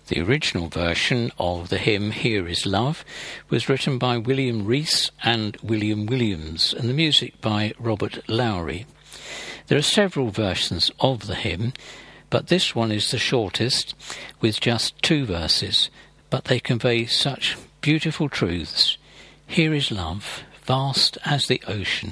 The original version of the hymn Here Is Love was written by William Rees and William Williams, and the music by Robert Lowry. There are several versions of the hymn, but this one is the shortest, with just 2 verses, but they convey such beautiful truths. Here is love, vast as the ocean.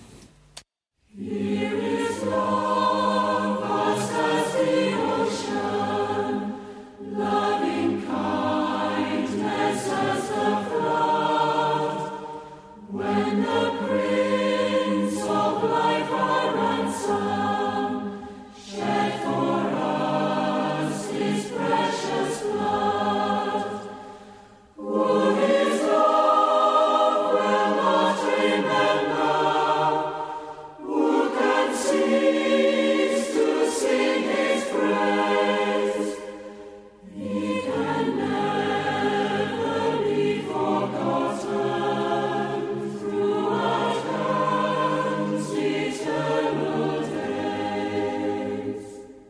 Here is love, vast as the ocean, loving kindness as the flood. When the Prince of Life our ransom shed for us his precious blood, who his love will not remember, who can cease to sing his praise? He can never be forgotten throughout heaven's eternal days.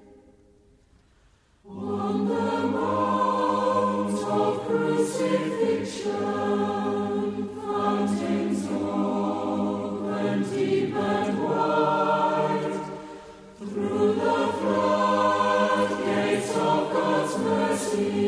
On the mount of crucifixion, fountains open deep and wide, through the floodgates of God's mercy,